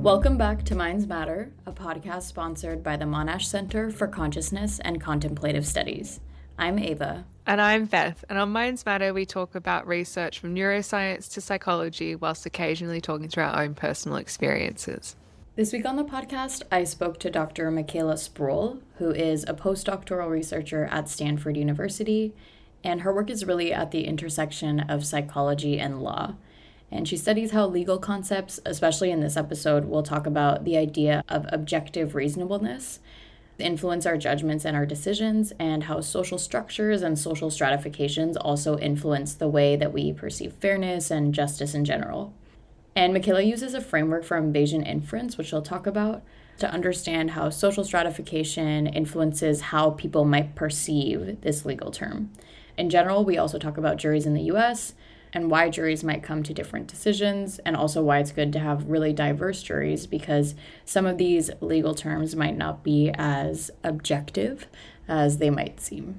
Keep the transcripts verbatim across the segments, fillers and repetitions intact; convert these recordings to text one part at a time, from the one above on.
Welcome back to Minds Matter, a podcast sponsored by the Monash Center for Consciousness and Contemplative Studies. I'm Ava. And I'm Beth. And on Minds Matter, we talk about research from neuroscience to psychology, whilst occasionally talking through our own personal experiences. This week on the podcast, I spoke to Doctor Michaela Spruill, who is a postdoctoral researcher at Stanford University, and her work is really at the intersection of psychology and law. And she studies how legal concepts, especially in this episode, will talk about the idea of objective reasonableness, influence our judgments and our decisions, and how social structures and social stratifications also influence the way that we perceive fairness and justice in general. And Michaela uses a framework from Bayesian inference, which she'll talk about, to understand how social stratification influences how people might perceive this legal term. In general, we also talk about juries in the U S and why juries might come to different decisions, and also why it's good to have really diverse juries, because some of these legal terms might not be as objective as they might seem.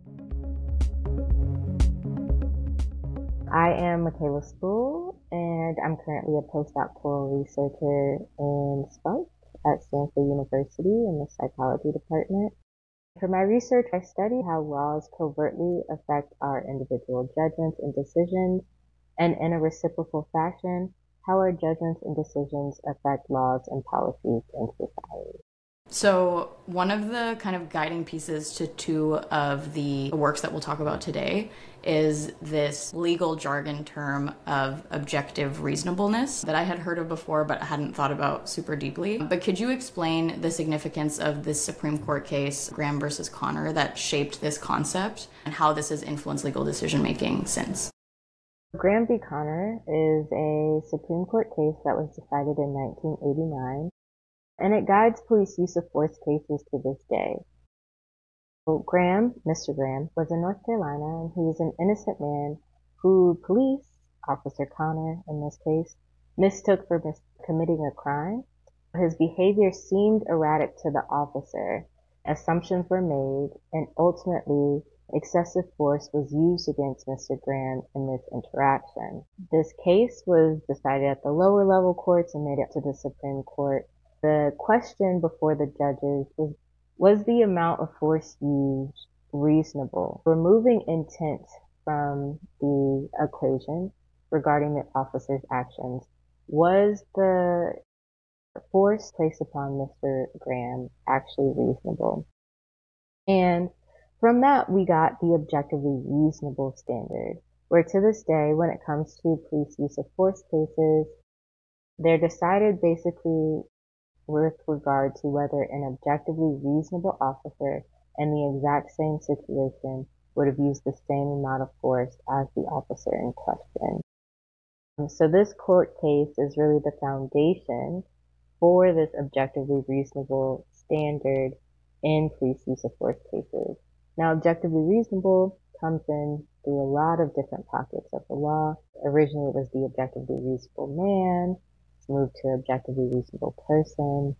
I am Michaela Spruill, and I'm currently a postdoctoral researcher in Spunk at Stanford University in the psychology department. For my research, I study how laws covertly affect our individual judgments and decisions, and in a reciprocal fashion, how our judgments and decisions affect laws and policies in society. So one of the kind of guiding pieces to two of the works that we'll talk about today is this legal jargon term of objective reasonableness that I had heard of before but hadn't thought about super deeply. But could you explain the significance of this Supreme Court case, Graham versus Connor, that shaped this concept and how this has influenced legal decision making since? Graham v. Connor is a Supreme Court case that was decided in nineteen eighty-nine. And it guides police use of force cases to this day. So Graham, Mister Graham, was in North Carolina, and he was an innocent man who police, Officer Connor in this case, mistook for mis- committing a crime. His behavior seemed erratic to the officer. Assumptions were made, and ultimately, excessive force was used against Mister Graham in this interaction. This case was decided at the lower level courts and made it to the Supreme Court. The question before the judges was, was the amount of force used reasonable? Removing intent from the equation regarding the officer's actions, was the force placed upon Mister Graham actually reasonable? And from that, we got the objectively reasonable standard, where to this day, when it comes to police use of force cases, they're decided basically with regard to whether an objectively reasonable officer in the exact same situation would have used the same amount of force as the officer in question. So this court case is really the foundation for this objectively reasonable standard in police use of force cases. Now, objectively reasonable comes in through a lot of different pockets of the law. Originally, it was the objectively reasonable man. Moved to objectively reasonable person.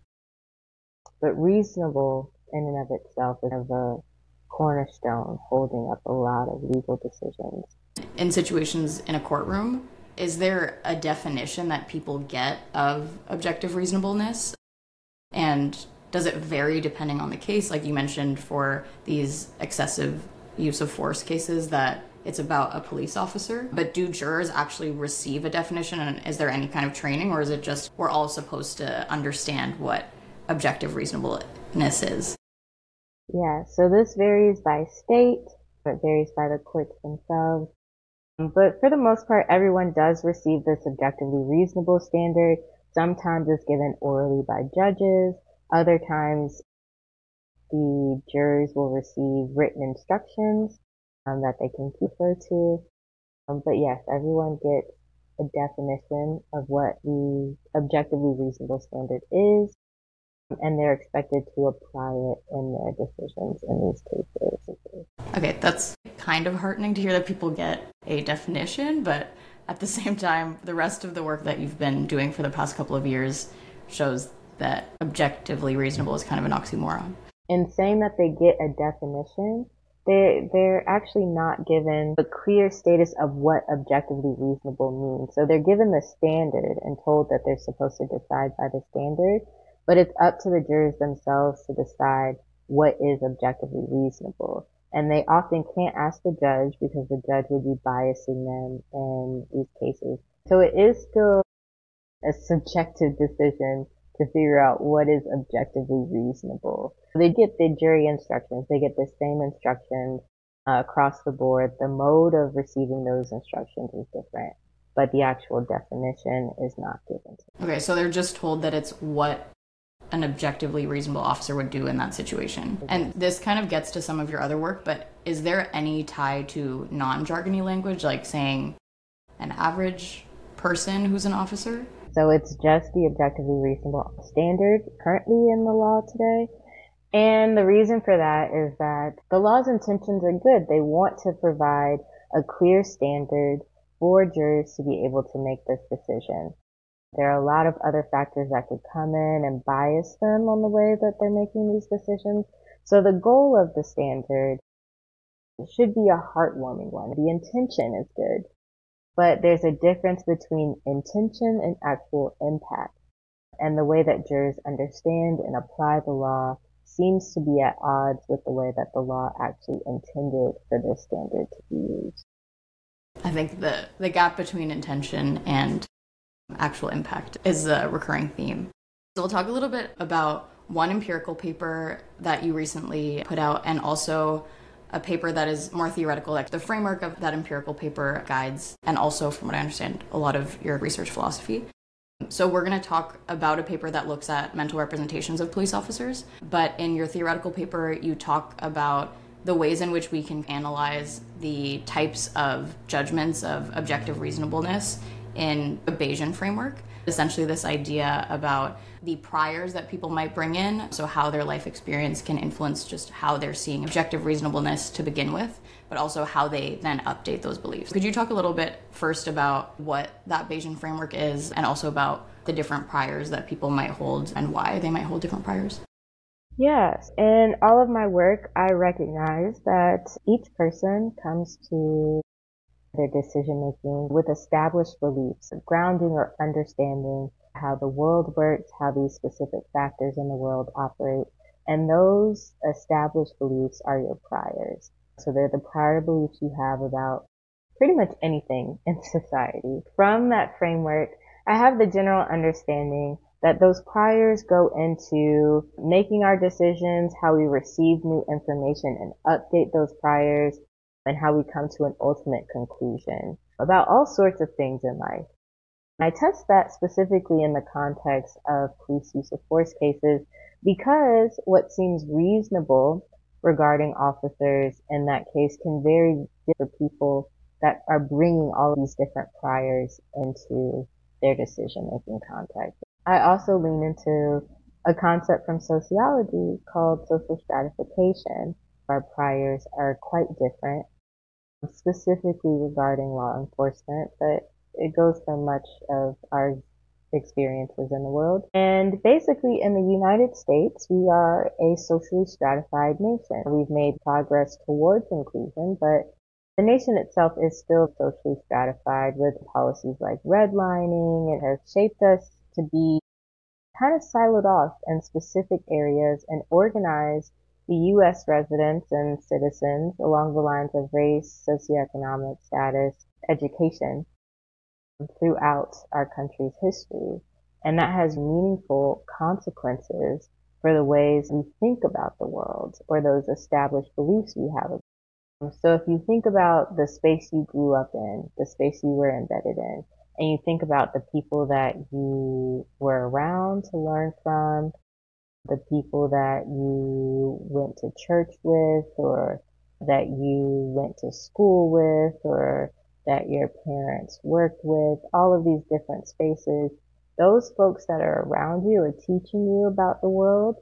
But reasonable in and of itself is of a cornerstone holding up a lot of legal decisions. In situations in a courtroom, is there a definition that people get of objective reasonableness? And does it vary depending on the case? Like you mentioned for these excessive use of force cases that it's about a police officer, but do jurors actually receive a definition, and is there any kind of training, or is it just we're all supposed to understand what objective reasonableness is? Yeah, so this varies by state, it varies by the courts themselves, but for the most part, everyone does receive this objectively reasonable standard. Sometimes it's given orally by judges, other times the jurors will receive written instructions Um, that they can refer to. Um, but yes, everyone gets a definition of what the objectively reasonable standard is, and they're expected to apply it in their decisions in these cases. Okay, that's kind of heartening to hear that people get a definition, but at the same time, the rest of the work that you've been doing for the past couple of years shows that objectively reasonable is kind of an oxymoron. In saying that they get a definition, They they're actually not given a clear status of what objectively reasonable means. So they're given the standard and told that they're supposed to decide by the standard, but it's up to the jurors themselves to decide what is objectively reasonable. And they often can't ask the judge because the judge would be biasing them in these cases. So it is still a subjective decision to figure out what is objectively reasonable. They get the jury instructions. They get the same instructions uh, across the board. The mode of receiving those instructions is different, but the actual definition is not given to them. Okay, so they're just told that it's what an objectively reasonable officer would do in that situation. And this kind of gets to some of your other work, but is there any tie to non-jargony language, like saying an average person who's an officer? So it's just the objectively reasonable standard currently in the law today. And the reason for that is that the law's intentions are good. They want to provide a clear standard for jurors to be able to make this decision. There are a lot of other factors that could come in and bias them on the way that they're making these decisions. So the goal of the standard should be a heartwarming one. The intention is good, but there's a difference between intention and actual impact. And the way that jurors understand and apply the law seems to be at odds with the way that the law actually intended for this standard to be used. I think the, the gap between intention and actual impact is a recurring theme. So we'll talk a little bit about one empirical paper that you recently put out, and also a paper that is more theoretical, like the framework of that empirical paper guides, and also, from what I understand, a lot of your research philosophy. So we're going to talk about a paper that looks at mental representations of police officers, but in your theoretical paper, you talk about the ways in which we can analyze the types of judgments of objective reasonableness in a Bayesian framework. Essentially this idea about the priors that people might bring in, so how their life experience can influence just how they're seeing objective reasonableness to begin with, but also how they then update those beliefs. Could you talk a little bit first about what that Bayesian framework is, and also about the different priors that people might hold and why they might hold different priors? Yes, in all of my work, I recognize that each person comes to their decision making with established beliefs, grounding or understanding how the world works, how these specific factors in the world operate, and those established beliefs are your priors. So they're the prior beliefs you have about pretty much anything in society. From that framework, I have the general understanding that those priors go into making our decisions, how we receive new information and update those priors, and how we come to an ultimate conclusion about all sorts of things in life. I test that specifically in the context of police use of force cases because what seems reasonable regarding officers in that case can vary for people that are bringing all of these different priors into their decision-making context. I also lean into a concept from sociology called social stratification. Our priors are quite different, specifically regarding law enforcement, but it goes for much of our experiences in the world. And basically in the United States, we are a socially stratified nation. We've made progress towards inclusion, but the nation itself is still socially stratified with policies like redlining. It has shaped us to be kind of siloed off in specific areas and organized the U S residents and citizens along the lines of race, socioeconomic status, education throughout our country's history. And that has meaningful consequences for the ways we think about the world or those established beliefs we have. So if you think about the space you grew up in, the space you were embedded in, and you think about the people that you were around to learn from, the people that you went to church with, or that you went to school with, or that your parents worked with, all of these different spaces, those folks that are around you are teaching you about the world,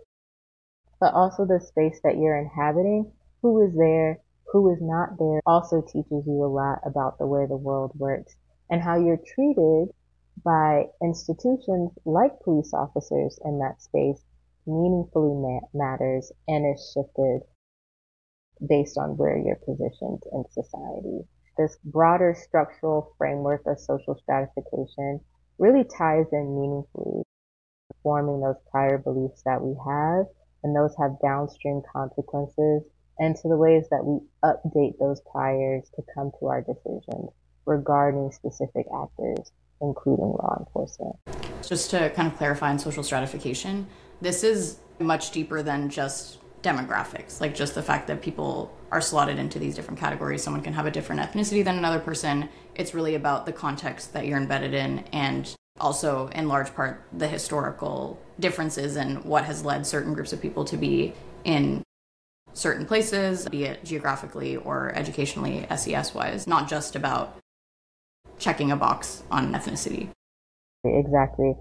but also the space that you're inhabiting, who is there, who is not there, also teaches you a lot about the way the world works and how you're treated by institutions like police officers in that space meaningfully ma- matters and is shifted based on where you're positioned in society. This broader structural framework of social stratification really ties in meaningfully to forming those prior beliefs that we have, and those have downstream consequences, and to the ways that we update those priors to come to our decisions regarding specific actors, including law enforcement. Just to kind of clarify on social stratification, this is much deeper than just demographics, like just the fact that people are slotted into these different categories. Someone can have a different ethnicity than another person. It's really about the context that you're embedded in, and also in large part the historical differences in what has led certain groups of people to be in certain places, be it geographically or educationally, S E S wise, not just about checking a box on ethnicity. Exactly.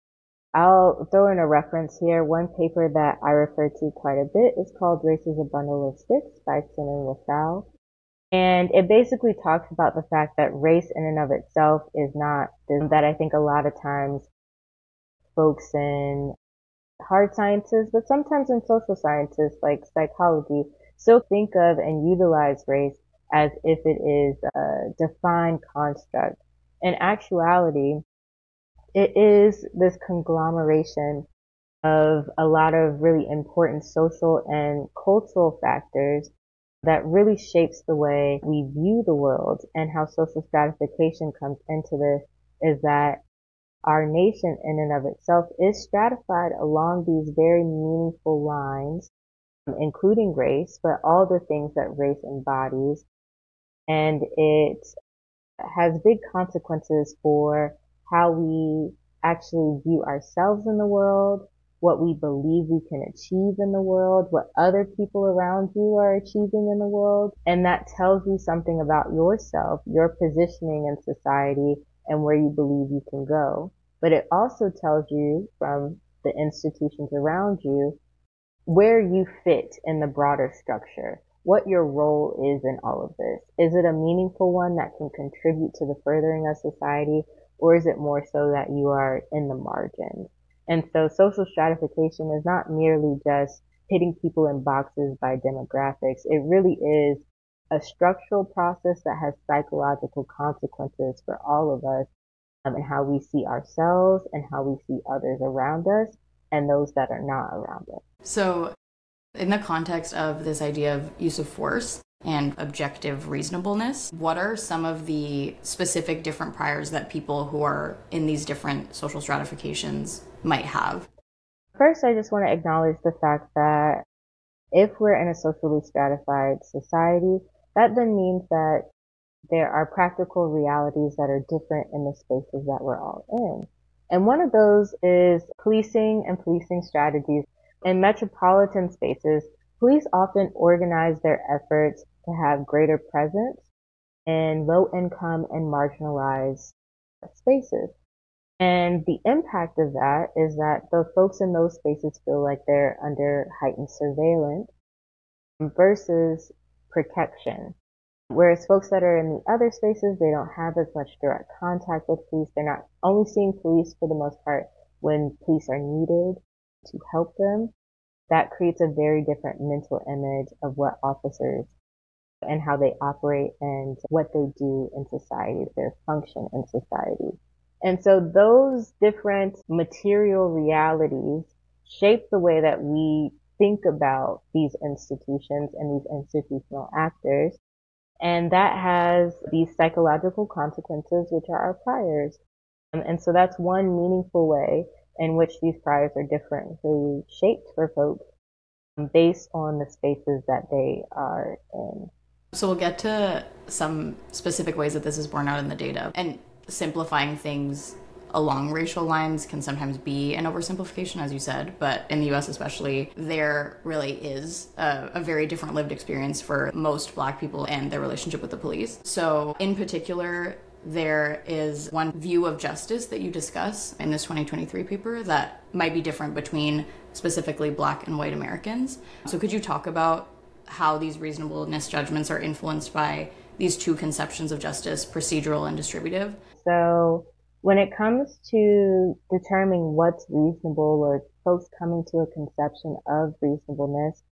I'll throw in a reference here. One paper that I refer to quite a bit is called Race is a Bundle of Sticks by Sin and LaSalle. And it basically talks about the fact that race in and of itself is not that I think a lot of times folks in hard sciences, but sometimes in social sciences like psychology, still think of and utilize race as if it is a defined construct. In actuality, it is this conglomeration of a lot of really important social and cultural factors that really shapes the way we view the world. And how social stratification comes into this is that our nation in and of itself is stratified along these very meaningful lines, including race, but all the things that race embodies. And it has big consequences for how we actually view ourselves in the world, what we believe we can achieve in the world, what other people around you are achieving in the world. And that tells you something about yourself, your positioning in society, and where you believe you can go. But it also tells you from the institutions around you where you fit in the broader structure, what your role is in all of this. Is it a meaningful one that can contribute to the furthering of society, or is it more so that you are in the margins? And so social stratification is not merely just pitting people in boxes by demographics. It really is a structural process that has psychological consequences for all of us, um, and how we see ourselves and how we see others around us and those that are not around us. So in the context of this idea of use of force and objective reasonableness, what are some of the specific different priors that people who are in these different social stratifications might have? First, I just want to acknowledge the fact that if we're in a socially stratified society, that then means that there are practical realities that are different in the spaces that we're all in. And one of those is policing and policing strategies. In metropolitan spaces, police often organize their efforts to have greater presence in low-income and marginalized spaces. And the impact of that is that the folks in those spaces feel like they're under heightened surveillance versus protection. Whereas folks that are in the other spaces, they don't have as much direct contact with police. They're not only seeing police for the most part when police are needed to help them. That creates a very different mental image of what officers and how they operate and what they do in society, their function in society. And so those different material realities shape the way that we think about these institutions and these institutional actors. And that has these psychological consequences, which are our priors. Um, and so that's one meaningful way in which these priors are differently shaped for folks based on the spaces that they are in. So we'll get to some specific ways that this is borne out in the data. And simplifying things along racial lines can sometimes be an oversimplification, as you said, but in the U S especially, there really is a, a very different lived experience for most Black people and their relationship with the police. So in particular, there is one view of justice that you discuss in this twenty twenty-three paper that might be different between specifically Black and white Americans. So could you talk about how these reasonableness judgments are influenced by these two conceptions of justice, procedural and distributive? So when it comes to determining what's reasonable or folks coming to a conception of reasonableness,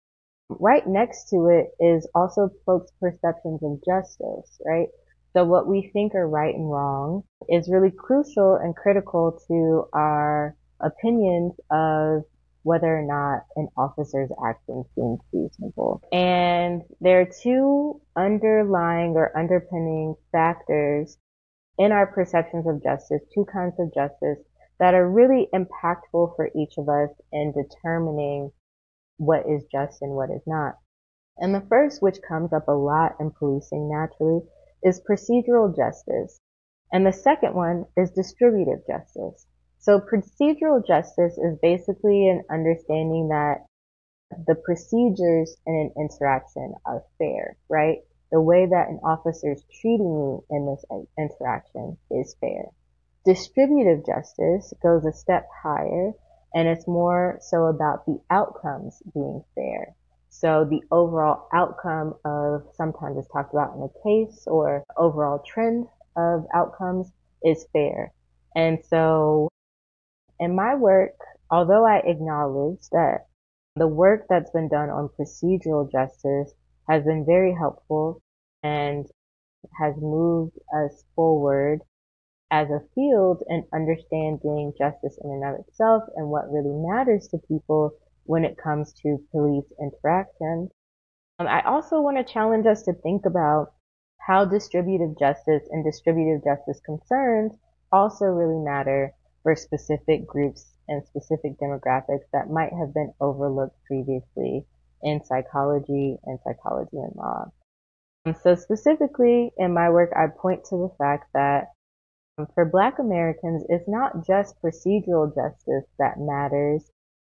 Right next to it is also folks' perceptions of justice, right? So what we think are right and wrong is really crucial and critical to our opinions of whether or not an officer's actions seem reasonable. And there are two underlying or underpinning factors in our perceptions of justice, two kinds of justice that are really impactful for each of us in determining what is just and what is not. And the first, which comes up a lot in policing naturally, is procedural justice. And the second one is distributive justice. So procedural justice is basically an understanding that the procedures in an interaction are fair, right? The way that an officer is treating me in this interaction is fair. Distributive justice goes a step higher, and it's more so about the outcomes being fair. So the overall outcome of, sometimes it's talked about in a case, or overall trend of outcomes is fair. And so in my work, although I acknowledge that the work that's been done on procedural justice has been very helpful and has moved us forward as a field in understanding justice in and of itself and what really matters to people when it comes to police interaction. Um, I also want to challenge us to think about how distributive justice and distributive justice concerns also really matter for specific groups and specific demographics that might have been overlooked previously in psychology and psychology and law. And so specifically in my work, I point to the fact that for Black Americans, it's not just procedural justice that matters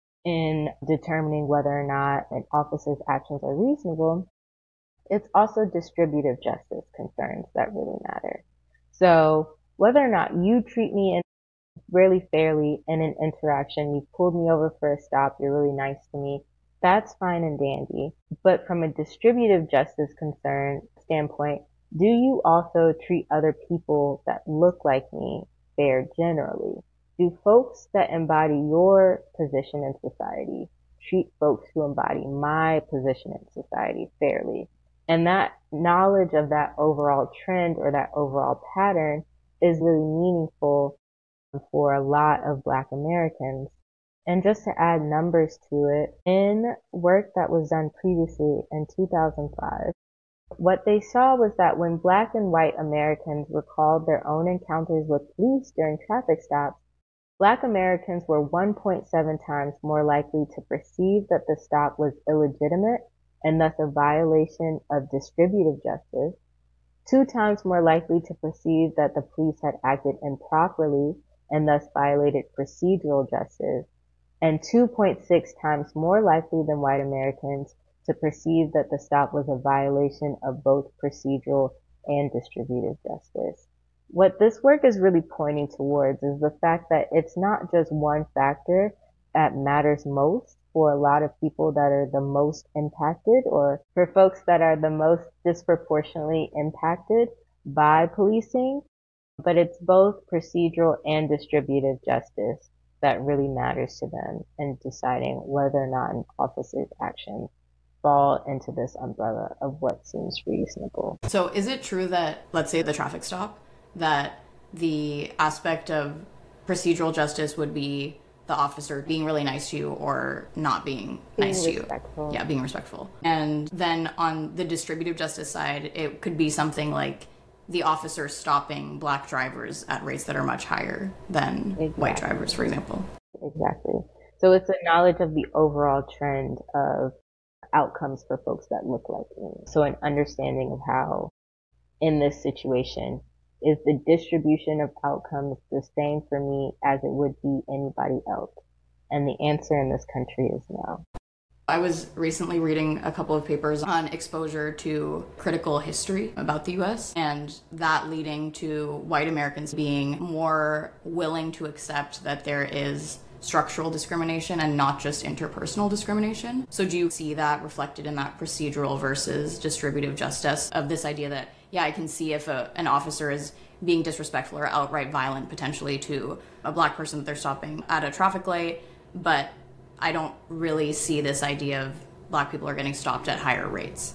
in determining whether or not an officer's actions are reasonable. It's also distributive justice concerns that really matter. So whether or not you treat me really fairly in an interaction, you pulled me over for a stop, you're really nice to me, that's fine and dandy. But from a distributive justice concern standpoint, do you also treat other people that look like me fair generally? Do folks that embody your position in society treat folks who embody my position in society fairly? And that knowledge of that overall trend or that overall pattern is really meaningful for a lot of Black Americans. And just to add numbers to it, in work that was done previously in two thousand five, what they saw was that when Black and white Americans recalled their own encounters with police during traffic stops, Black Americans were one point seven times more likely to perceive that the stop was illegitimate and thus a violation of distributive justice, two times more likely to perceive that the police had acted improperly and thus violated procedural justice, and two point six times more likely than white Americans to perceive that the stop was a violation of both procedural and distributive justice. What this work is really pointing towards is the fact that it's not just one factor that matters most for a lot of people that are the most impacted, or for folks that are the most disproportionately impacted by policing, but it's both procedural and distributive justice that really matters to them in deciding whether or not an officer's actions fall into this umbrella of what seems reasonable. So is it true that, let's say the traffic stop, that the aspect of procedural justice would be the officer being really nice to you or not being, being nice respectful. to you? Yeah, being respectful. And then on the distributive justice side, it could be something like the officer stopping Black drivers at rates that are much higher than exactly. white drivers, for example. Exactly. So it's a knowledge of the overall trend of outcomes for folks that look like me. So an understanding of how, in this situation, is the distribution of outcomes the same for me as it would be anybody else? And the answer in this country is no. I was recently reading a couple of papers on exposure to critical history about the U S, and that leading to white Americans being more willing to accept that there is structural discrimination and not just interpersonal discrimination. So do you see that reflected in that procedural versus distributive justice of this idea that, yeah, I can see if a, an officer is being disrespectful or outright violent potentially to a Black person that they're stopping at a traffic light, but I don't really see this idea of Black people are getting stopped at higher rates?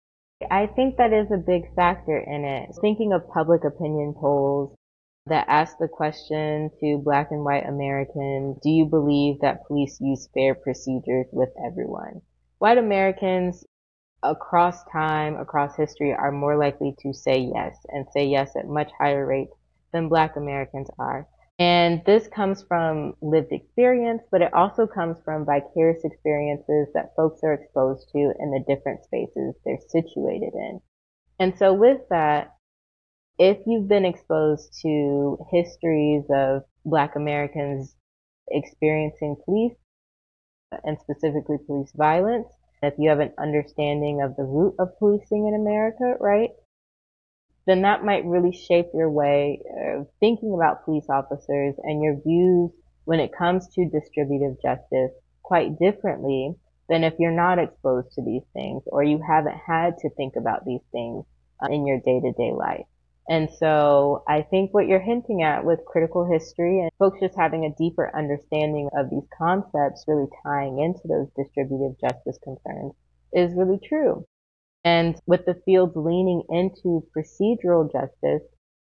I think that is a big factor in it. Thinking of public opinion polls that ask the question to Black and white Americans, do you believe that police use fair procedures with everyone? White Americans across time, across history, are more likely to say yes, and say yes at much higher rates than Black Americans are. And this comes from lived experience, but it also comes from vicarious experiences that folks are exposed to in the different spaces they're situated in. And so with that, if you've been exposed to histories of Black Americans experiencing police, and specifically police violence, if you have an understanding of the root of policing in America, right, then that might really shape your way of thinking about police officers and your views when it comes to distributive justice quite differently than if you're not exposed to these things or you haven't had to think about these things in your day-to-day life. And so I think what you're hinting at with critical history and folks just having a deeper understanding of these concepts really tying into those distributive justice concerns is really true. And with the fields leaning into procedural justice,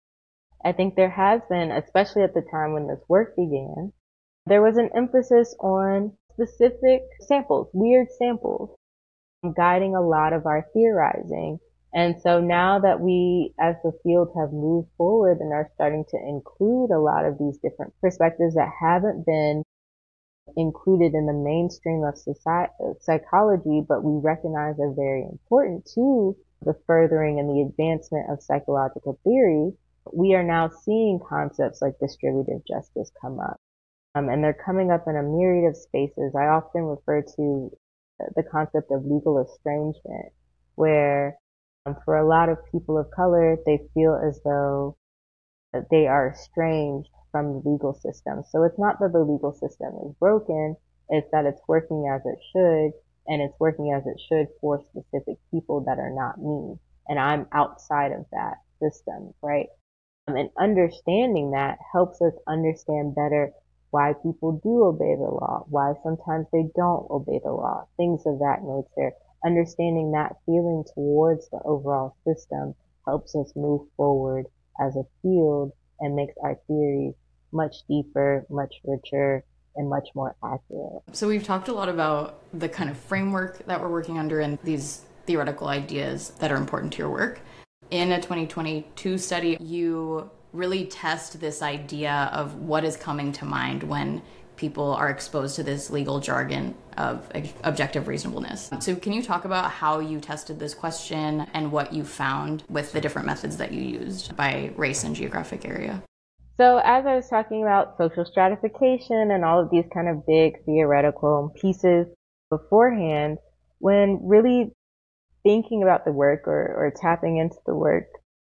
I think there has been, especially at the time when this work began, there was an emphasis on specific samples, weird samples, guiding a lot of our theorizing. And so now that we, as the field, have moved forward and are starting to include a lot of these different perspectives that haven't been included in the mainstream of society, psychology, but we recognize are very important to the furthering and the advancement of psychological theory, we are now seeing concepts like distributive justice come up. Um, and they're coming up in a myriad of spaces. I often refer to the concept of legal estrangement, where um, for a lot of people of color, they feel as though that they are estranged from the legal system. So it's not that the legal system is broken, it's that it's working as it should, and it's working as it should for specific people that are not me. And I'm outside of that system, right? Um, and understanding that helps us understand better why people do obey the law, why sometimes they don't obey the law, things of that nature. Understanding that feeling towards the overall system helps us move forward as a field and makes our theories much deeper, much richer, and much more accurate. So we've talked a lot about the kind of framework that we're working under and these theoretical ideas that are important to your work. In a twenty twenty-two study, you really test this idea of what is coming to mind when people are exposed to this legal jargon of objective reasonableness. So can you talk about how you tested this question and what you found with the different methods that you used by race and geographic area? So as I was talking about social stratification and all of these kind of big theoretical pieces beforehand, when really thinking about the work or, or tapping into the work,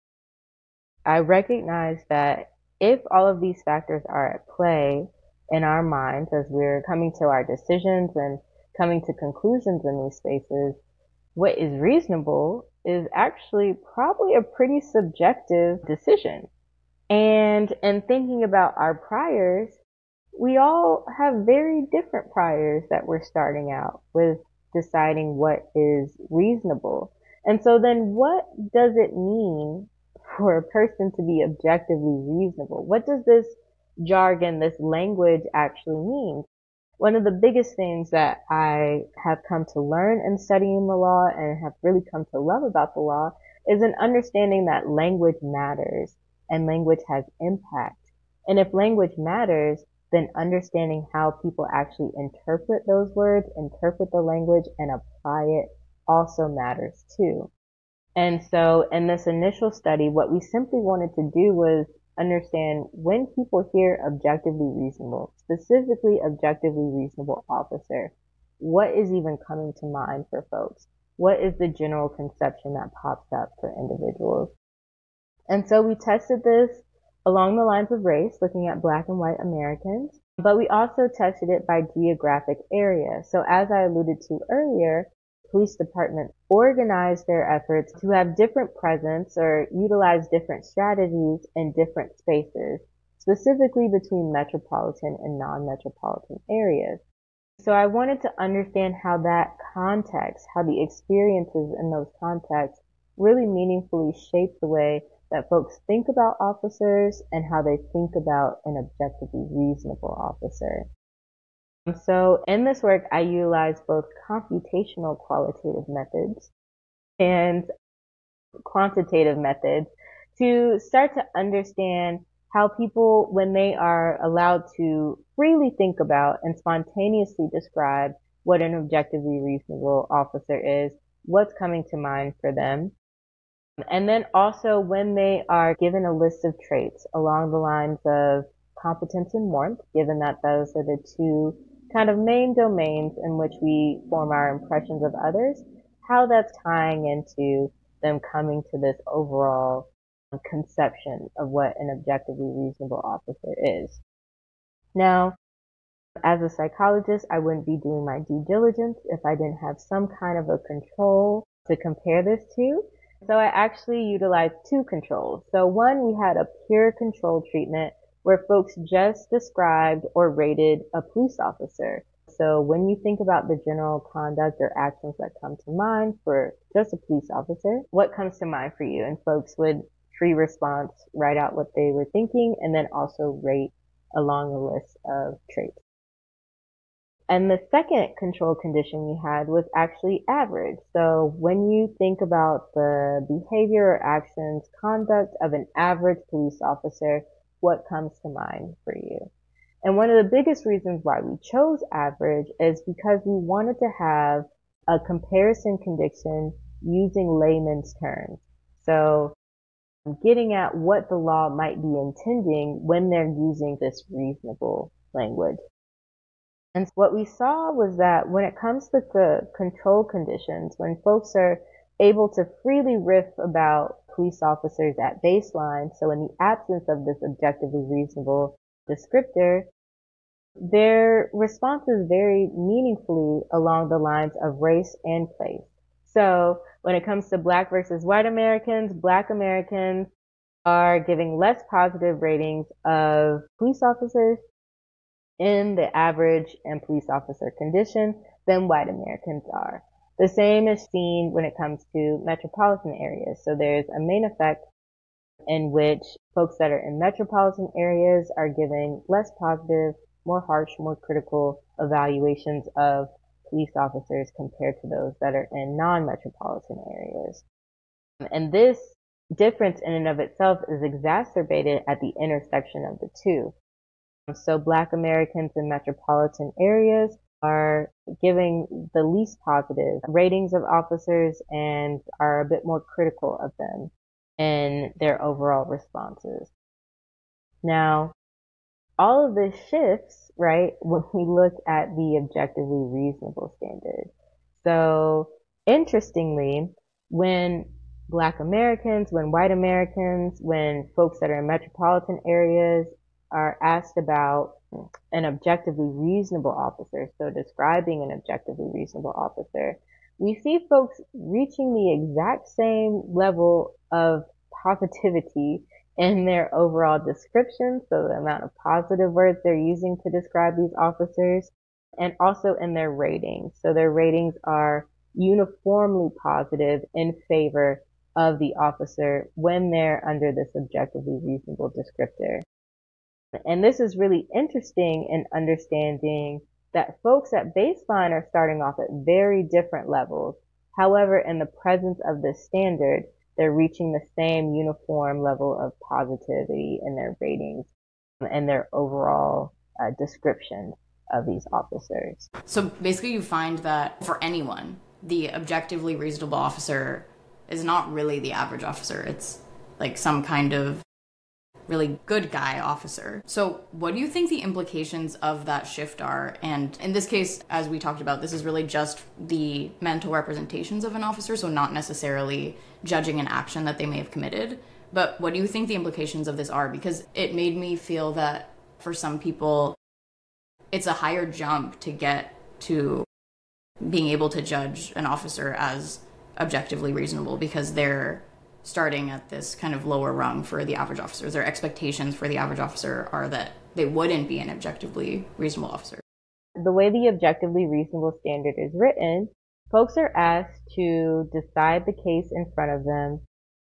I recognized that if all of these factors are at play in our minds as we're coming to our decisions and coming to conclusions in these spaces, what is reasonable is actually probably a pretty subjective decision. And in thinking about our priors, we all have very different priors that we're starting out with deciding what is reasonable. And so then what does it mean for a person to be objectively reasonable? What does this jargon, this language actually mean? One of the biggest things that I have come to learn in studying the law and have really come to love about the law is an understanding that language matters and language has impact. And if language matters, then understanding how people actually interpret those words, interpret the language, and apply it also matters too. And so in this initial study, what we simply wanted to do was understand when people hear objectively reasonable, specifically objectively reasonable officer, what is even coming to mind for folks? What is the general conception that pops up for individuals? And so we tested this along the lines of race, looking at Black and white Americans, but we also tested it by geographic area. So as I alluded to earlier, police departments organize their efforts to have different presence or utilize different strategies in different spaces, specifically between metropolitan and non-metropolitan areas. So I wanted to understand how that context, how the experiences in those contexts really meaningfully shape the way that folks think about officers and how they think about an objectively reasonable officer. And so in this work, I utilize both computational qualitative methods and quantitative methods to start to understand how people, when they are allowed to freely think about and spontaneously describe what an objectively reasonable officer is, what's coming to mind for them. And then also when they are given a list of traits along the lines of competence and warmth, given that those are the two kind of main domains in which we form our impressions of others, how that's tying into them coming to this overall conception of what an objectively reasonable officer is. Now, as a psychologist, I wouldn't be doing my due diligence if I didn't have some kind of a control to compare this to. So I actually utilized two controls. So one, we had a peer control treatment where folks just described or rated a police officer. So when you think about the general conduct or actions that come to mind for just a police officer, what comes to mind for you? And folks would free response, write out what they were thinking, and then also rate along a list of traits. And the second control condition we had was actually average. So when you think about the behavior or actions, conduct of an average police officer, what comes to mind for you? And one of the biggest reasons why we chose average is because we wanted to have a comparison condition using layman's terms. So getting at what the law might be intending when they're using this reasonable language. And what we saw was that when it comes to the control conditions, when folks are able to freely riff about police officers at baseline, so in the absence of this objectively reasonable descriptor, their responses vary meaningfully along the lines of race and place. So when it comes to Black versus white Americans, Black Americans are giving less positive ratings of police officers in the average and police officer condition than white Americans are. The same is seen when it comes to metropolitan areas. So there's a main effect in which folks that are in metropolitan areas are giving less positive, more harsh, more critical evaluations of police officers compared to those that are in non-metropolitan areas. And this difference in and of itself is exacerbated at the intersection of the two. So Black Americans in metropolitan areas are giving the least positive ratings of officers and are a bit more critical of them in their overall responses. Now, all of this shifts, right, when we look at the objectively reasonable standard. So, interestingly, when Black Americans, when white Americans, when folks that are in metropolitan areas are asked about an objectively reasonable officer, so describing an objectively reasonable officer, we see folks reaching the exact same level of positivity in their overall description, so the amount of positive words they're using to describe these officers, and also in their ratings. So their ratings are uniformly positive in favor of the officer when they're under this objectively reasonable descriptor. And this is really interesting in understanding that folks at baseline are starting off at very different levels. However, in the presence of this standard, they're reaching the same uniform level of positivity in their ratings and their overall uh, description of these officers. So basically you find that for anyone, the objectively reasonable officer is not really the average officer. It's like some kind of really good guy officer. So what do you think the implications of that shift are? And in this case, as we talked about, this is really just the mental representations of an officer, so not necessarily judging an action that they may have committed. But what do you think the implications of this are? Because it made me feel that for some people, it's a higher jump to get to being able to judge an officer as objectively reasonable because they're starting at this kind of lower rung for the average officers. Their expectations for the average officer are that they wouldn't be an objectively reasonable officer. the way the objectively reasonable standard is written, folks are asked to decide the case in front of them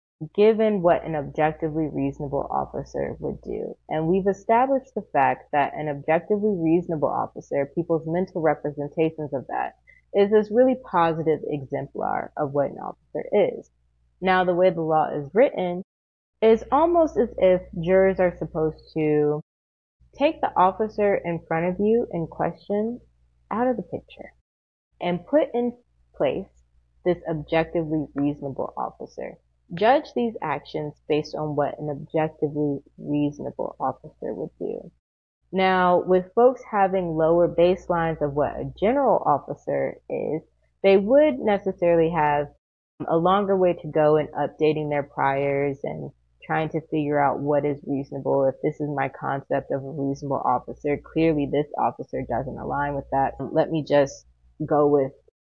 given what an objectively reasonable officer would do. And we've established the fact that an objectively reasonable officer, people's mental representations of that, is this really positive exemplar of what an officer is. Now, the way the law is written is almost as if jurors are supposed to take the officer in front of you in question out of the picture and put in place this objectively reasonable officer. Judge these actions based on what an objectively reasonable officer would do. Now, with folks having lower baselines of what a general officer is, they would necessarily have a longer way to go in updating their priors and trying to figure out what is reasonable. If this is my concept of a reasonable officer, clearly this officer doesn't align with that. Let me just go with,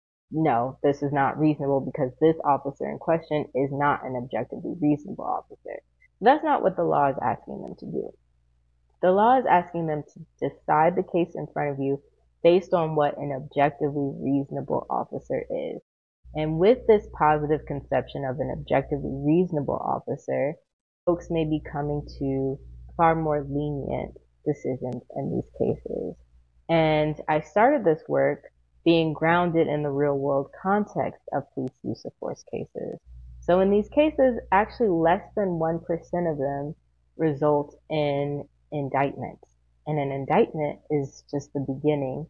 no, this is not reasonable because this officer in question is not an objectively reasonable officer. That's not what the law is asking them to do. The law is asking them to decide the case in front of you based on what an objectively reasonable officer is. And with this positive conception of an objectively reasonable officer, folks may be coming to far more lenient decisions in these cases. And I started this work being grounded in the real world context of police use of force cases. So in these cases, actually less than one percent of them result in indictment. And an indictment is just the beginning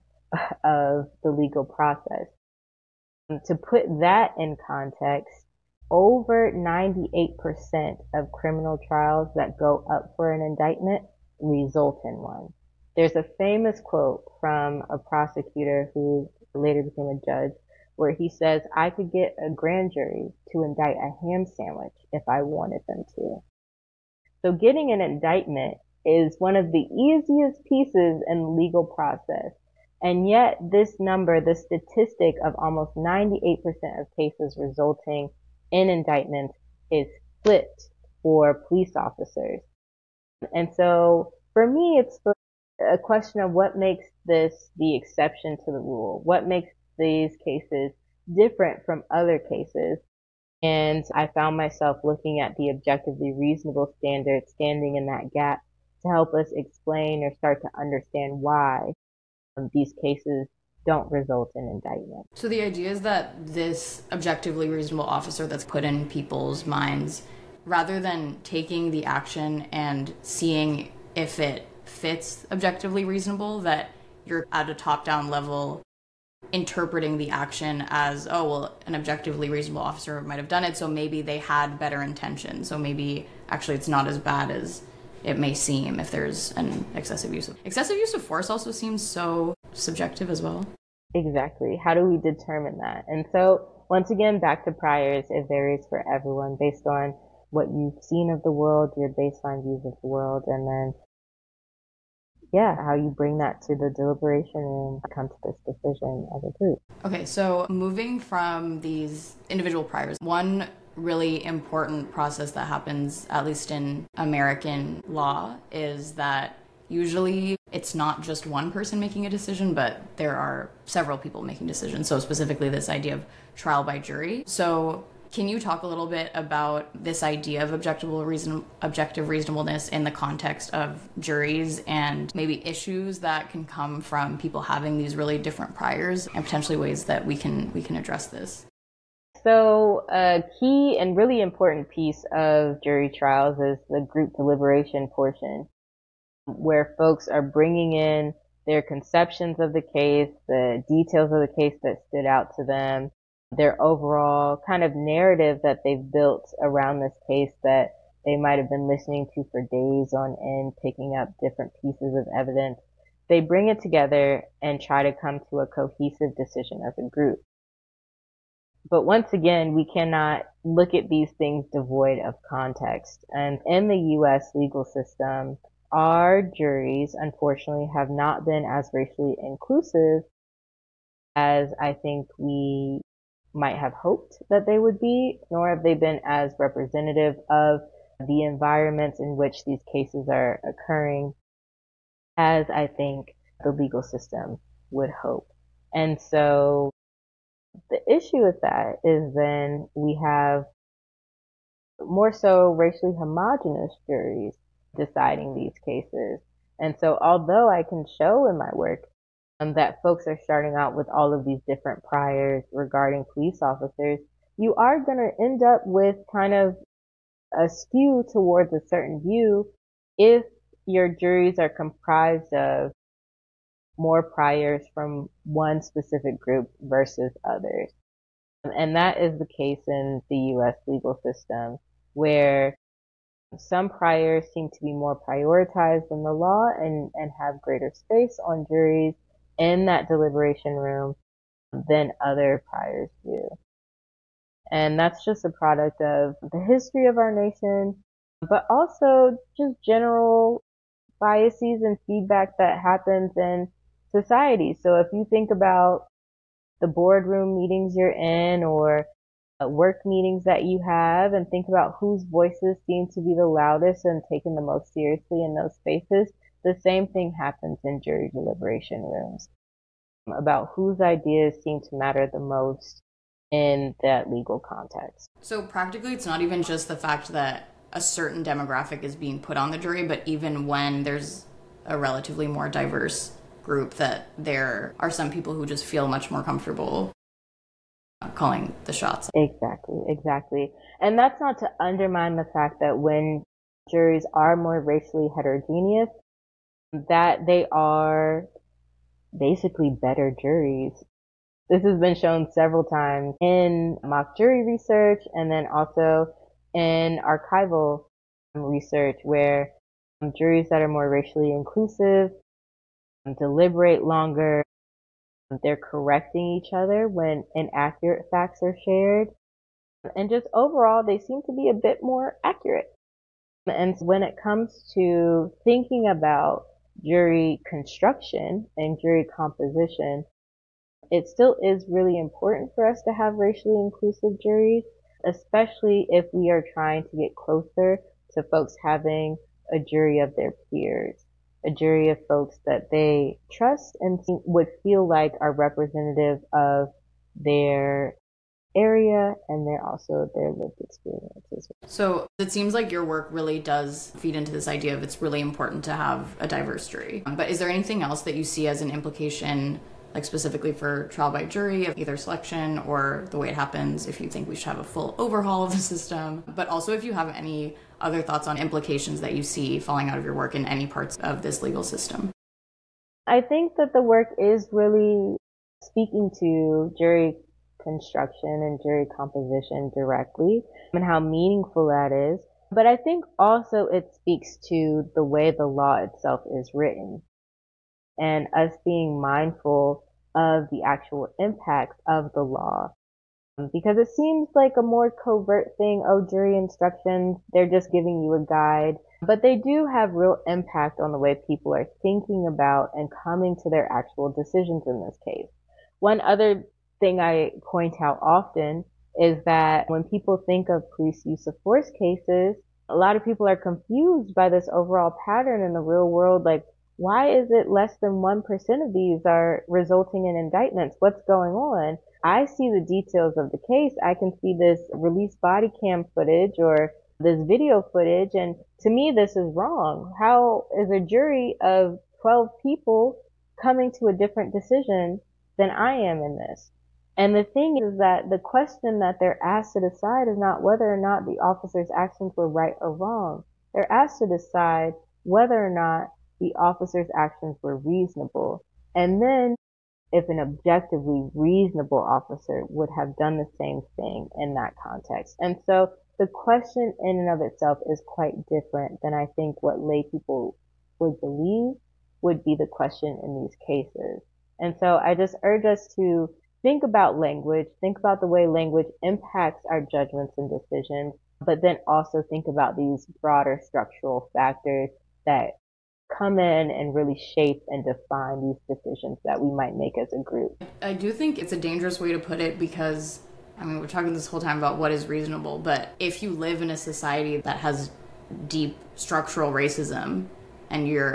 of the legal process. And to put that in context, over ninety-eight percent of criminal trials that go up for an indictment result in one. There's a famous quote from a prosecutor who later became a judge where he says, I could get a grand jury to indict a ham sandwich if I wanted them to. So getting an indictment is one of the easiest pieces in the legal process. And yet this number, this statistic of almost ninety-eight percent of cases resulting in indictment is flipped for police officers. And so for me, it's a question of what makes this the exception to the rule. What makes these cases different from other cases? And I found myself looking at the objectively reasonable standard standing in that gap to help us explain or start to understand why these cases don't result in indictment. So the idea is that this objectively reasonable officer that's put in people's minds, rather than taking the action and seeing if it fits objectively reasonable, that you're at a top-down level interpreting the action as, oh, well, an objectively reasonable officer might have done it, so maybe they had better intention. So maybe actually it's not as bad as it may seem if there's an excessive use of excessive use of force also seems so subjective as well. Exactly. How do we determine that? And so once again, back to priors, it varies for everyone based on what you've seen of the world, your baseline views of the world, and then yeah, how you bring that to the deliberation room to come to this decision as a group. Okay, so moving from these individual priors, one really important process that happens, at least in American law, is that usually it's not just one person making a decision, but there are several people making decisions. So specifically this idea of trial by jury. So can you talk a little bit about this idea of objective reason, objective reasonableness in the context of juries and maybe issues that can come from people having these really different priors and potentially ways that we can we can address this? So a key and really important piece of jury trials is the group deliberation portion, where folks are bringing in their conceptions of the case, the details of the case that stood out to them, their overall kind of narrative that they've built around this case that they might have been listening to for days on end, picking up different pieces of evidence. They bring it together and try to come to a cohesive decision as a group. But once again, we cannot look at these things devoid of context. And in the U S legal system, our juries, unfortunately, have not been as racially inclusive as I think we might have hoped that they would be, nor have they been as representative of the environments in which these cases are occurring as I think the legal system would hope. And so the issue with that is then we have more so racially homogenous juries deciding these cases. And so although I can show in my work um, that folks are starting out with all of these different priors regarding police officers, you are going to end up with kind of a skew towards a certain view if your juries are comprised of more priors from one specific group versus others. And that is the case in the U S legal system, where some priors seem to be more prioritized in the law and, and have greater space on juries in that deliberation room than other priors do. And that's just a product of the history of our nation, but also just general biases and feedback that happens in society. So if you think about the boardroom meetings you're in or uh, work meetings that you have and think about whose voices seem to be the loudest and taken the most seriously in those spaces, the same thing happens in jury deliberation rooms about whose ideas seem to matter the most in that legal context. So practically, it's not even just the fact that a certain demographic is being put on the jury, but even when there's a relatively more diverse group, that there are some people who just feel much more comfortable calling the shots. Exactly, exactly. And that's not to undermine the fact that when juries are more racially heterogeneous, that they are basically better juries. This has been shown several times in mock jury research and then also in archival research where juries that are more racially inclusive deliberate longer, they're correcting each other when inaccurate facts are shared, and just overall they seem to be a bit more accurate. And when it comes to thinking about jury construction and jury composition, it still is really important for us to have racially inclusive juries, especially if we are trying to get closer to folks having a jury of their peers, a jury of folks that they trust and would feel like are representative of their area and they're also their lived experiences. So it seems like your work really does feed into this idea of it's really important to have a diverse jury. But is there anything else that you see as an implication, like specifically for trial by jury, of either selection or the way it happens, if you think we should have a full overhaul of the system, but also if you have any other thoughts on implications that you see falling out of your work in any parts of this legal system? I think that the work is really speaking to jury construction and jury composition directly and how meaningful that is. But I think also it speaks to the way the law itself is written and us being mindful of the actual impacts of the law. Because it seems like a more covert thing, oh, jury instructions, they're just giving you a guide. But they do have real impact on the way people are thinking about and coming to their actual decisions in this case. One other thing I point out often is that when people think of police use of force cases, a lot of people are confused by this overall pattern in the real world. Like, why is it less than one percent of these are resulting in indictments? What's going on? I see the details of the case. I can see this released body cam footage or this video footage, and to me this is wrong. How is a jury of twelve people coming to a different decision than I am in this? And the thing is that the question that they're asked to decide is not whether or not the officer's actions were right or wrong. They're asked to decide whether or not the officer's actions were reasonable. And then if an objectively reasonable officer would have done the same thing in that context. And so the question in and of itself is quite different than I think what lay people would believe would be the question in these cases. And so I just urge us to think about language, think about the way language impacts our judgments and decisions, but then also think about these broader structural factors that come in and really shape and define these decisions that we might make as a group. I do think it's a dangerous way to put it because, I mean, we're talking this whole time about what is reasonable, but if you live in a society that has deep structural racism and you're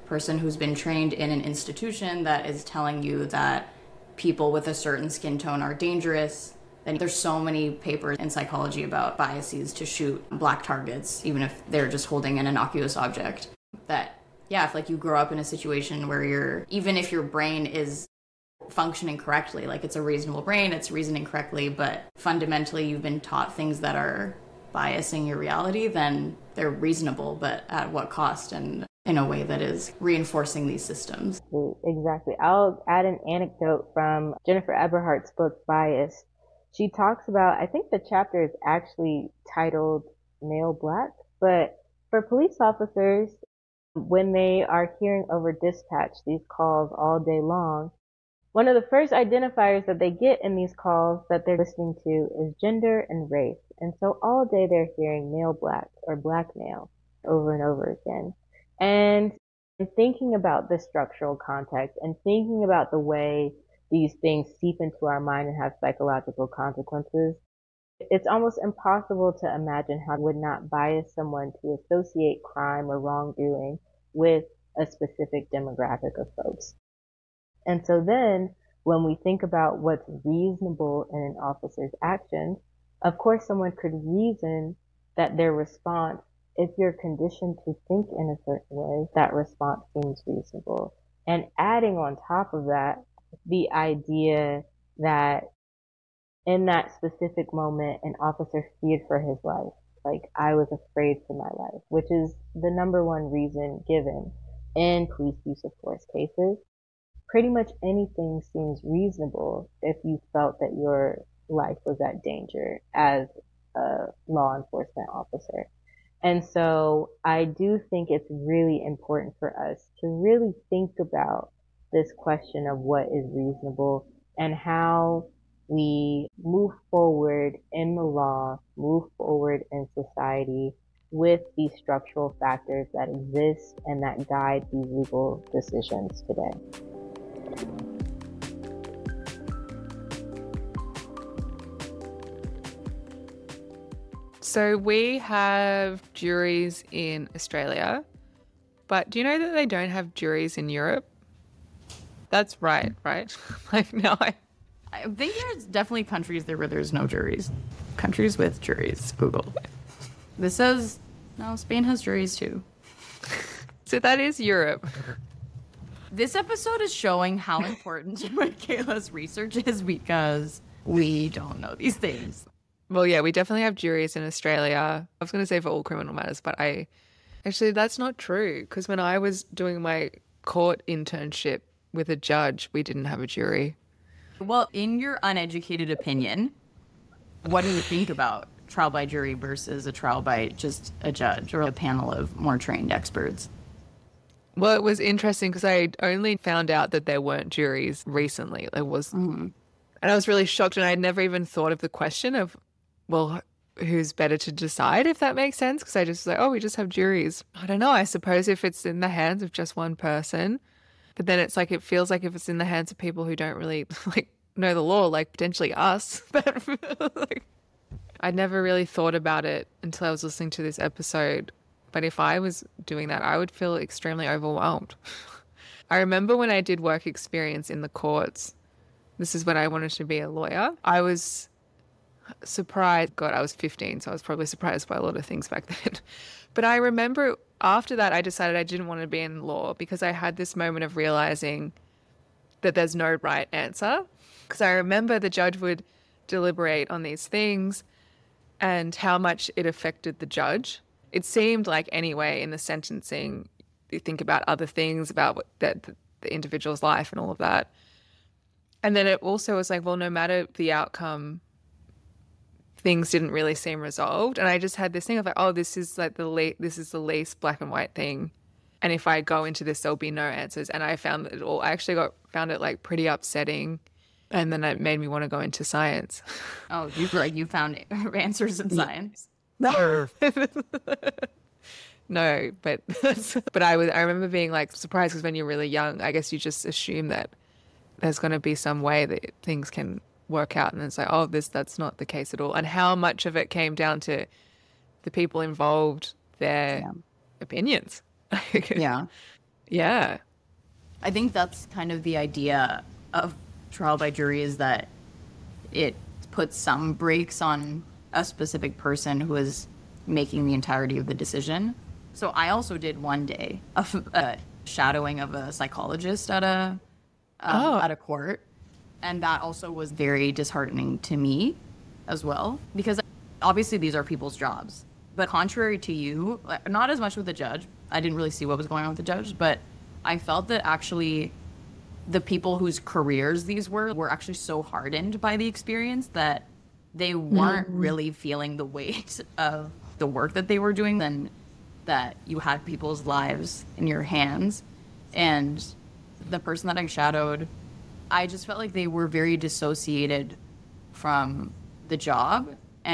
person who's been trained in an institution that is telling you that people with a certain skin tone are dangerous. And there's so many papers in psychology about biases to shoot black targets, even if they're just holding an innocuous object. That, yeah, if like you grow up in a situation where you're, even if your brain is functioning correctly, like it's a reasonable brain, it's reasoning correctly, but fundamentally you've been taught things that are biasing your reality, then they're reasonable, but at what cost and in a way that is reinforcing these systems. Exactly. I'll add an anecdote from Jennifer Eberhardt's book, Bias. She talks about, I think the chapter is actually titled Male Black, but for police officers, when they are hearing over dispatch these calls all day long, one of the first identifiers that they get in these calls that they're listening to is gender and race. And so all day they're hearing male black or black male over and over again. And thinking about the structural context and thinking about the way these things seep into our mind and have psychological consequences, it's almost impossible to imagine how it would not bias someone to associate crime or wrongdoing with a specific demographic of folks. And so then when we think about what's reasonable in an officer's actions, of course someone could reason that their response, if you're conditioned to think in a certain way, that response seems reasonable. And adding on top of that, the idea that in that specific moment, an officer feared for his life. Like, I was afraid for my life, which is the number one reason given in police use of force cases. Pretty much anything seems reasonable if you felt that your life was at danger as a law enforcement officer. And so I do think it's really important for us to really think about this question of what is reasonable and how we move forward in the law, move forward in society with these structural factors that exist and that guide these legal decisions today. So we have juries in Australia, but do you know that they don't have juries in Europe? That's right, right? Like, no, I... I think there's definitely countries there where there's no juries. Countries with juries. Google. This says, no, Spain has juries too. So that is Europe. This episode is showing how important Michaela's research is because we don't know these things. Well, yeah, we definitely have juries in Australia. I was going to say for all criminal matters, but I actually, that's not true. Because when I was doing my court internship with a judge, we didn't have a jury. Well, in your uneducated opinion, what do you think about trial by jury versus a trial by just a judge or a panel of more trained experts? Well, it was interesting because I only found out that there weren't juries recently. There was, mm. And I was really shocked, and I had never even thought of the question of, well, who's better to decide, if that makes sense? Because I just was like, oh, we just have juries. I don't know. I suppose if it's in the hands of just one person, but then it's like, it feels like if it's in the hands of people who don't really like know the law, like potentially us. But like, I'd never really thought about it until I was listening to this episode. But if I was doing that, I would feel extremely overwhelmed. I remember when I did work experience in the courts, this is when I wanted to be a lawyer. I was surprised. God, I was fifteen, so I was probably surprised by a lot of things back then. But I remember after that, I decided I didn't want to be in law because I had this moment of realizing that there's no right answer. Because I remember the judge would deliberate on these things and how much it affected the judge. It seemed like anyway in the sentencing, you think about other things, about what, that the, the individual's life and all of that. And then it also was like, well, no matter the outcome, things didn't really seem resolved. And I just had this thing of like, oh, this is like the le- this is the least black and white thing. And if I go into this, there'll be no answers. And I found that it all, I actually got found it like pretty upsetting. And then it made me want to go into science. Oh, you like you found answers in science? No. No, but but I was I remember being like surprised because when you're really young, I guess you just assume that there's going to be some way that things can work out, and it's like, oh, this that's not the case at all. And how much of it came down to the people involved, their yeah. opinions. Yeah. Yeah. I think that's kind of the idea of trial by jury, is that it puts some brakes on a specific person who is making the entirety of the decision. So I also did one day of a shadowing of a psychologist at a um, Oh. at a court, and that also was very disheartening to me as well, because obviously these are people's jobs. But contrary to you, like, not as much with the judge, I didn't really see what was going on with the judge, but I felt that actually the people whose careers these were were actually so hardened by the experience that they weren't really feeling the weight of the work that they were doing, then that you had people's lives in your hands. And the person that I shadowed, I just felt like they were very dissociated from the job,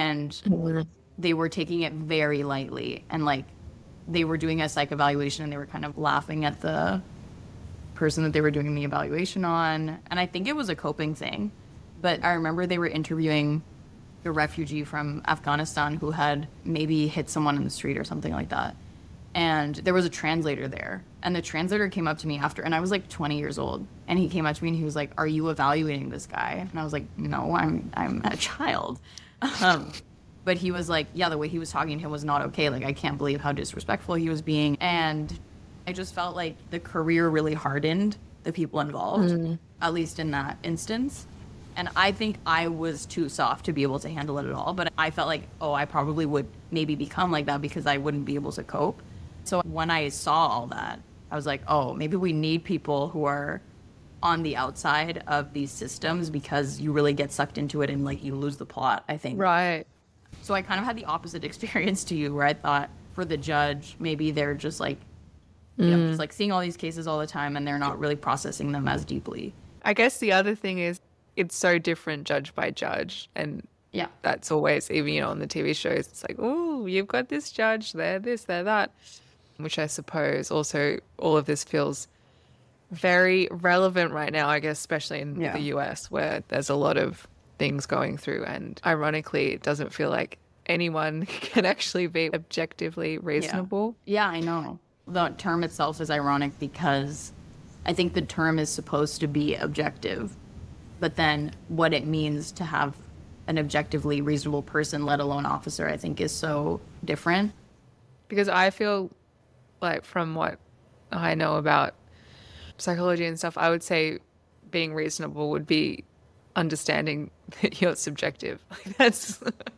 and they were taking it very lightly, and like they were doing a psych evaluation and they were kind of laughing at the person that they were doing the evaluation on. And I think it was a coping thing, but I remember they were interviewing a refugee from Afghanistan who had maybe hit someone in the street or something like that. And there was a translator there, and the translator came up to me after, and I was like twenty years old, and he came up to me and he was like, "Are you evaluating this guy?" And I was like, "No, I'm I'm a child." Um, but he was like, yeah, the way he was talking to him was not okay. Like, I can't believe how disrespectful he was being. And I just felt like the career really hardened the people involved, mm. at least in that instance. And I think I was too soft to be able to handle it at all. But I felt like, oh, I probably would maybe become like that because I wouldn't be able to cope. So when I saw all that, I was like, oh, maybe we need people who are on the outside of these systems, because you really get sucked into it and like you lose the plot, I think. Right. So I kind of had the opposite experience to you, where I thought for the judge, maybe they're just like, you know, just like seeing all these cases all the time and they're not really processing them as deeply. I guess the other thing is it's so different judge by judge. And yeah, that's always, even, you know, on the T V shows, it's like, oh, you've got this judge, they're this, they're that, which I suppose also all of this feels very relevant right now, I guess, especially in yeah. the U S, where there's a lot of things going through. And ironically, it doesn't feel like anyone can actually be objectively reasonable. Yeah, yeah, I know. The term itself is ironic because I think the term is supposed to be objective, but then what it means to have an objectively reasonable person, let alone officer, I think is so different. Because I feel like, from what I know about psychology and stuff, I would say being reasonable would be understanding that you're subjective. Like, that's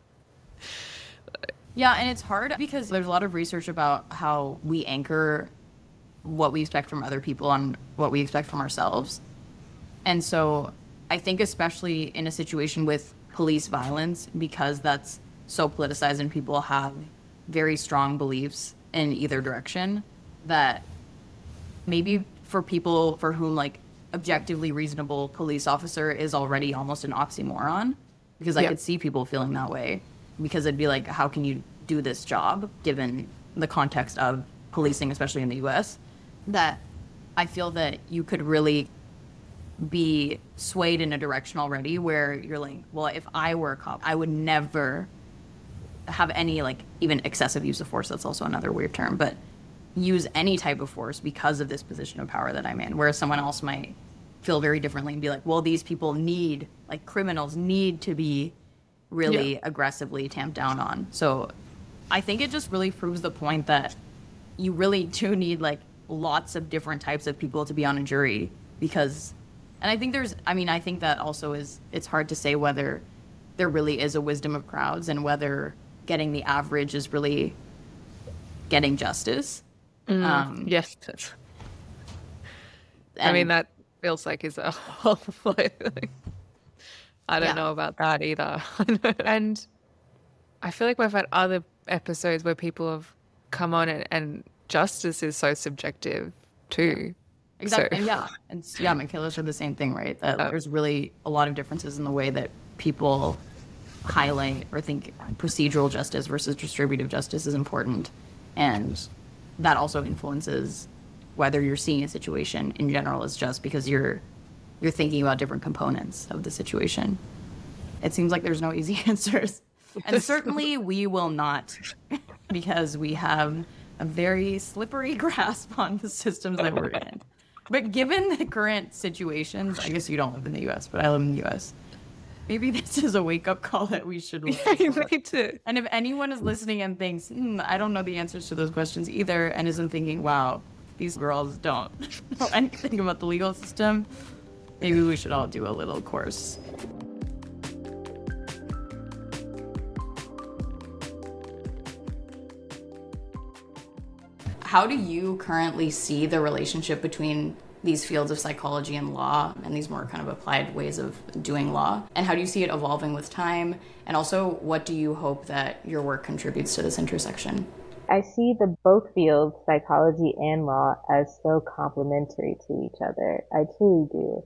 yeah, and it's hard because there's a lot of research about how we anchor what we expect from other people on what we expect from ourselves. And so I think especially in a situation with police violence, because that's so politicized and people have very strong beliefs in either direction, that maybe for people for whom like objectively reasonable police officer is already almost an oxymoron, because I yep. could see people feeling that way, because it'd be like, how can you do this job given the context of policing, especially in the U S, that I feel that you could really be swayed in a direction already where you're like, well, if I were a cop, I would never have any like even excessive use of force. That's also another weird term, but use any type of force because of this position of power that I'm in, whereas someone else might feel very differently and be like, well, these people need, like criminals need to be really yeah. aggressively tamped down on. So I think it just really proves the point that you really do need like lots of different types of people to be on a jury, because, and I think there's, I mean, I think that also is, it's hard to say whether there really is a wisdom of crowds and whether getting the average is really getting justice. Mm, um, yes. I mean, that feels like is a whole, like, I don't yeah. know about that either. And I feel like we've had other episodes where people have come on and, and justice is so subjective too. Exactly. So. Yeah. And yeah, Michaela said the same thing, right? That oh. there's really a lot of differences in the way that people highlight or think procedural justice versus distributive justice is important. And that also influences whether you're seeing a situation in general as just, because you're you're thinking about different components of the situation. It seems like there's no easy answers. And certainly we will not, because we have a very slippery grasp on the systems that we're in. But given the current situations, I guess you don't live in the U S, but I live in the U S. Maybe this is a wake-up call that we should look Yeah, you for. need to. And if anyone is listening and thinks, hmm, I don't know the answers to those questions either, and isn't thinking, wow, these girls don't know anything about the legal system, maybe we should all do a little course. How do you currently see the relationship between these fields of psychology and law and these more kind of applied ways of doing law? And how do you see it evolving with time? And also, what do you hope that your work contributes to this intersection? I see the both fields, psychology and law, as so complementary to each other. I truly do.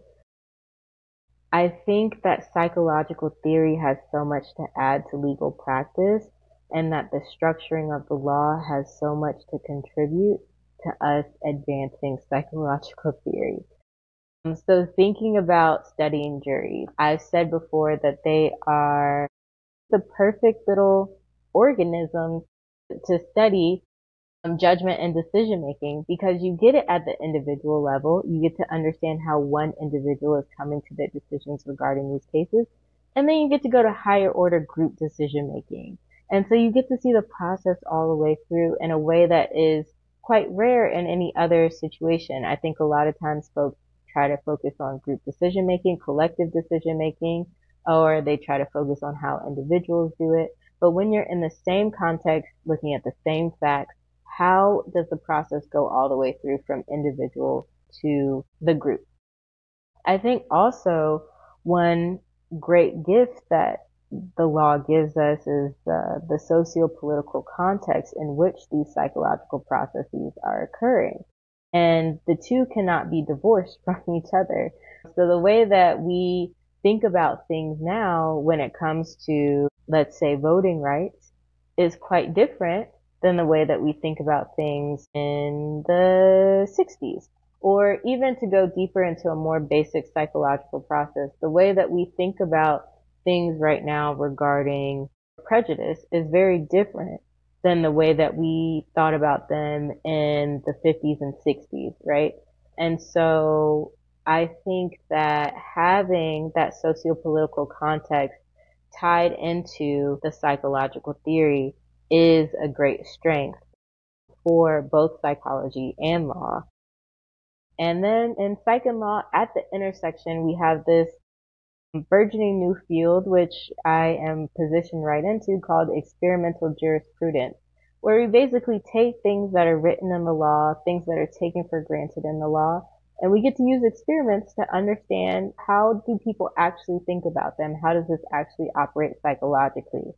I think that psychological theory has so much to add to legal practice, and that the structuring of the law has so much to contribute to us advancing psychological theory. Um, so thinking about studying juries, I've said before that they are the perfect little organisms to study um, judgment and decision making, because you get it at the individual level. You get to understand how one individual is coming to their decisions regarding these cases. And then you get to go to higher order group decision making. And so you get to see the process all the way through in a way that is quite rare in any other situation. I think a lot of times folks try to focus on group decision making, collective decision making, or they try to focus on how individuals do it. But when you're in the same context, looking at the same facts, how does the process go all the way through from individual to the group? I think also one great gift that the law gives us is uh, the socio-political context in which these psychological processes are occurring. And the two cannot be divorced from each other. So the way that we think about things now when it comes to, let's say, voting rights is quite different than the way that we think about things in the sixties. Or even to go deeper into a more basic psychological process, the way that we think about things right now regarding prejudice is very different than the way that we thought about them in the fifties and sixties, right? And so I think that having that socio-political context tied into the psychological theory is a great strength for both psychology and law. And then in psych and law, at the intersection, we have this burgeoning new field, which I am positioned right into, called experimental jurisprudence, where we basically take things that are written in the law, things that are taken for granted in the law, and we get to use experiments to understand how do people actually think about them? How does this actually operate psychologically?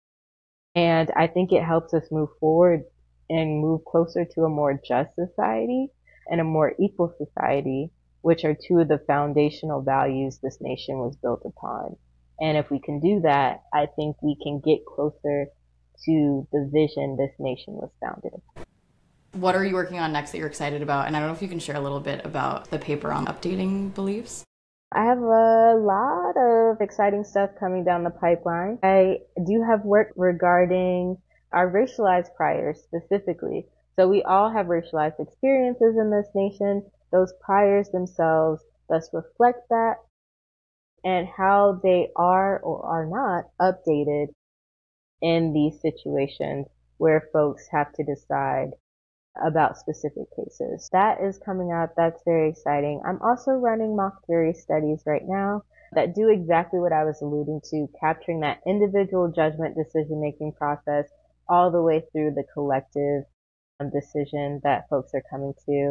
And I think it helps us move forward and move closer to a more just society and a more equal society, which are two of the foundational values this nation was built upon. And if we can do that, I think we can get closer to the vision this nation was founded upon. What are you working on next that you're excited about? And I don't know if you can share a little bit about the paper on updating beliefs. I have a lot of exciting stuff coming down the pipeline. I do have work regarding our racialized priors specifically. So we all have racialized experiences in this nation. Those priors themselves thus reflect that, and how they are or are not updated in these situations where folks have to decide about specific cases. That is coming up. That's very exciting. I'm also running mock jury studies right now that do exactly what I was alluding to, capturing that individual judgment decision-making process all the way through the collective um, decision that folks are coming to.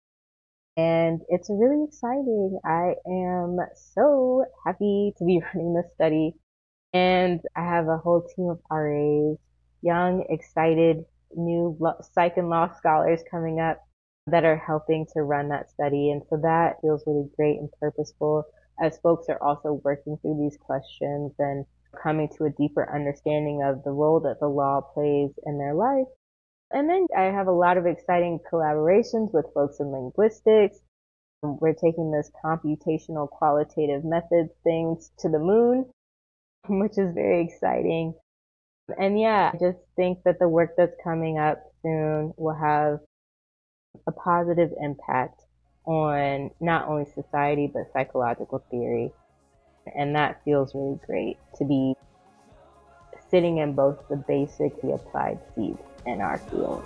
And it's really exciting. I am so happy to be running this study. And I have a whole team of R As, young, excited, new psych and law scholars coming up that are helping to run that study. And so that feels really great and purposeful as folks are also working through these questions and coming to a deeper understanding of the role that the law plays in their life. And then I have a lot of exciting collaborations with folks in linguistics. We're taking this computational qualitative methods things to the moon, which is very exciting. And yeah, I just think that the work that's coming up soon will have a positive impact on not only society but psychological theory. And that feels really great to be sitting in both the basic and the applied seats in our field.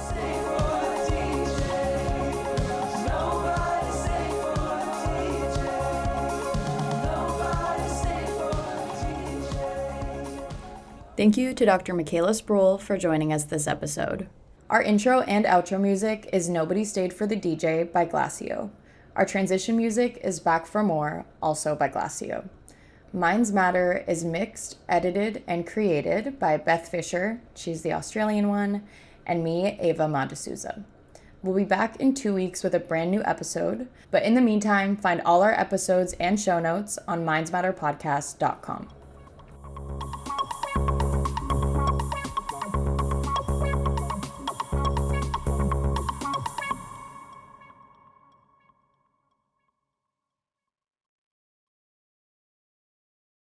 Thank you to Doctor Michaela Sproul for joining us this episode. Our intro and outro music is Nobody Stayed for the D J by Glacio. Our transition music is Back for More, also by Glacio. Minds Matter is mixed, edited, and created by Beth Fisher, she's the Australian one, and me, Ava Madasouza. We'll be back in two weeks with a brand new episode, but in the meantime, find all our episodes and show notes on minds matter podcast dot com.